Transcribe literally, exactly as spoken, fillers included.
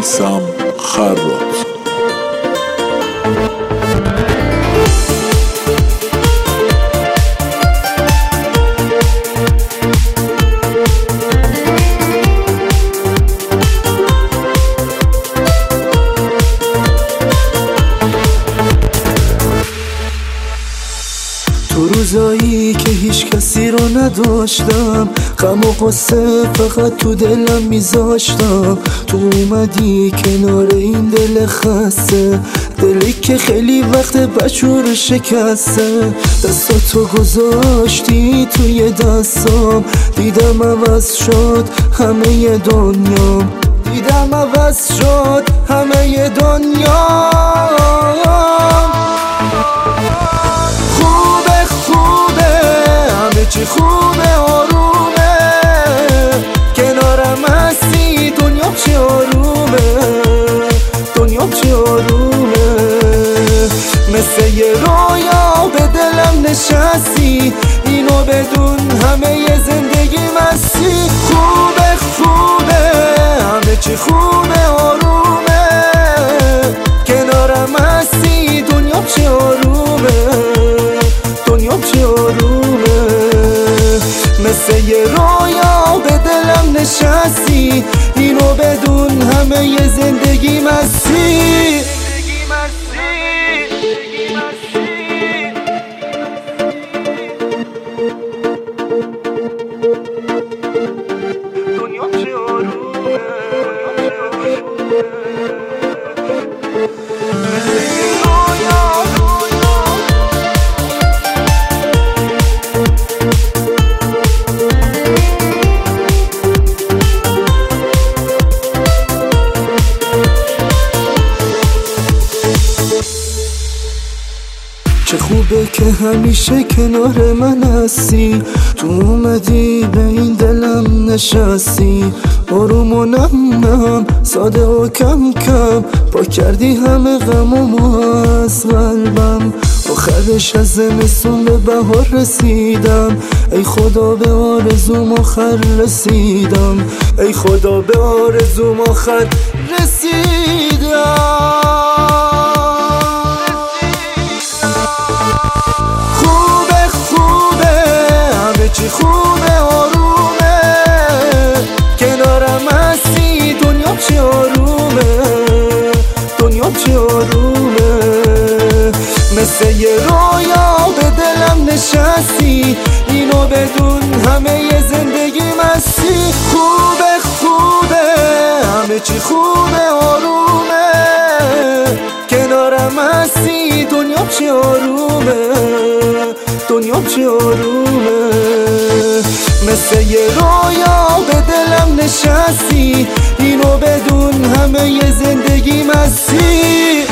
میثم خراط. تو روزایی که هیچ کسی رو نداشتم، غم و قصه فقط تو دلم میذاشتم، تو اومدی کنار این دل خسته، دلی که خیلی وقت بچور شکسته. دستاتو گذاشتی توی دستام، دیدم عوض شد همه دنیام، دیدم عوض شد همه دنیام. چی خوبه آرومه کنارم هستی، دنیا چی آرومه، دنیا چی آرومه. مثل یه رویا به دلم نشستی، اینو بدون همه زندگی مستی. خوبه خوبه همه چی خوبه آرومه کنارم هستی، دنیا چی آرومه، دنیا چی آرومه. مثل یه رویا به دلم نشستی، اینو بدون همه ی زندگی مستی. دنیا چه آرومه، مثل یه رویا. چه خوبه که همیشه کنار من هستی، تو اومدی به این دلم نشستی. آروم و نم نم ساده و کم کم پاک کردی همه غمومو از قلبم. آخرش از زمستون به بهار رسیدم، ای خدا به آرزوم آخر رسیدم، ای خدا به آرزوم آخر رسیدم. چی خوبه آرومه کنارم هستی، دنیا چی آرومه، دنیا چی آرومه. مثل یه رویا به دلم نشستی، اینو بدون همه ی زندگی مستی. خوبه خوبه همه چی خوبه آرومه کنارم هستی، دنیا چی آرومه، دنیا چی آرومه. مثل یه رویا به دلم نشستی، اینو بدون همه ی زندگی مستی.